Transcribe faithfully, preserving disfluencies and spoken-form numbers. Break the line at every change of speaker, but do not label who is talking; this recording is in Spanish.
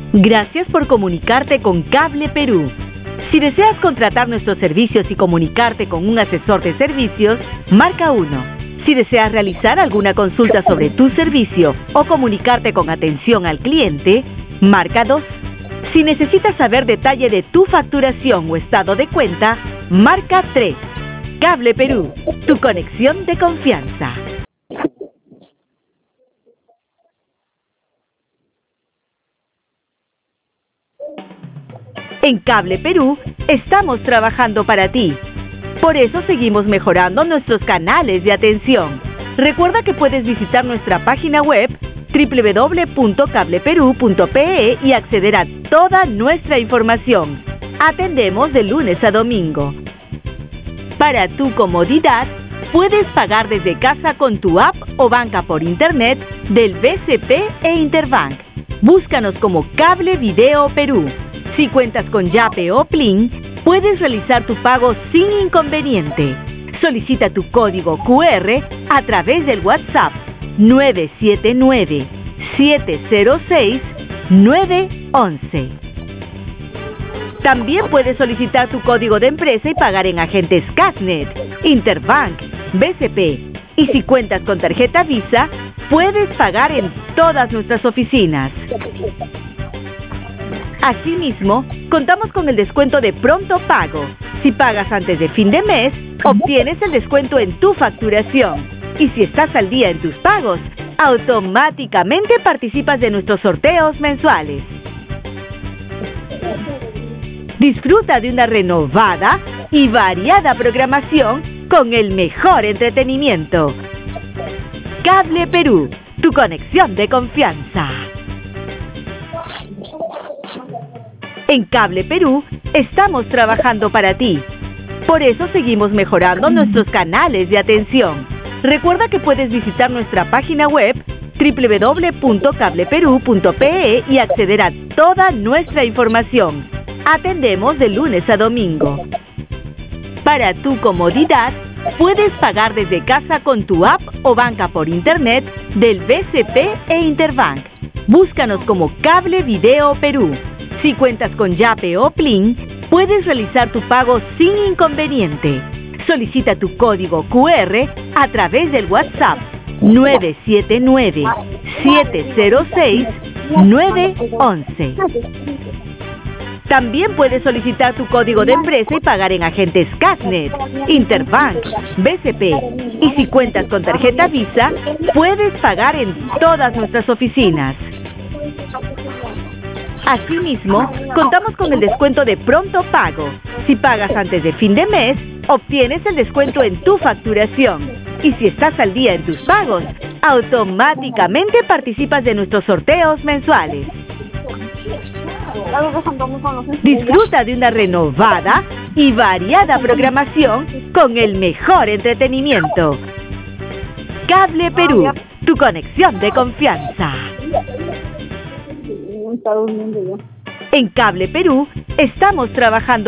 Gracias por comunicarte con Cable Perú. Si deseas contratar nuestros servicios y comunicarte con un asesor de servicios, marca uno. Si deseas realizar alguna consulta sobre tu servicio o comunicarte con atención al cliente, marca dos. Si necesitas saber detalle de tu facturación o estado de cuenta, marca tres. Cable Perú, tu conexión de confianza. En Cable Perú estamos trabajando para ti. Por eso seguimos mejorando nuestros canales de atención. Recuerda que puedes visitar nuestra página web doble u doble u doble u punto cable perú punto pe e y acceder a toda nuestra información. Atendemos de lunes a domingo. Para tu comodidad, puedes pagar desde casa con tu app o banca por internet del B C P e Interbank. Búscanos como Cable Video Perú. Si cuentas con Yape o Plin, puedes realizar tu pago sin inconveniente. Solicita tu código cu erre a través del WhatsApp nueve siete nueve, siete cero seis, nueve once. También puedes solicitar tu código de empresa y pagar en agentes Casnet, Interbank, B C P. Y si cuentas con tarjeta Visa, puedes pagar en todas nuestras oficinas. Asimismo, contamos con el descuento de pronto pago. Si pagas antes de fin de mes, obtienes el descuento en tu facturación. Y si estás al día en tus pagos, automáticamente participas de nuestros sorteos mensuales. Disfruta de una renovada y variada programación con el mejor entretenimiento. Cable Perú, tu conexión de confianza. En Cable Perú estamos trabajando para ti. Por eso seguimos mejorando nuestros canales de atención. Recuerda que puedes visitar nuestra página web doble u doble u doble u punto cable perú punto pe e y acceder a toda nuestra información. Atendemos de lunes a domingo. Para tu comodidad, puedes pagar desde casa con tu app o banca por internet del B C P e Interbank. Búscanos como Cable Video Perú. Si cuentas con Yape o Plin, puedes realizar tu pago sin inconveniente. Solicita tu código cu erre a través del WhatsApp nueve siete nueve, siete cero seis, nueve once. También puedes solicitar tu código de empresa y pagar en agentes Casnet, Interbank, B C P. Y si cuentas con tarjeta Visa, puedes pagar en todas nuestras oficinas. Asimismo, contamos con el descuento de pronto pago. Si pagas antes de fin de mes, obtienes el descuento en tu facturación. Y si estás al día en tus pagos, automáticamente participas de nuestros sorteos mensuales. Disfruta de una renovada y variada programación con el mejor entretenimiento. Cable Perú, tu conexión de confianza. En Cable Perú estamos trabajando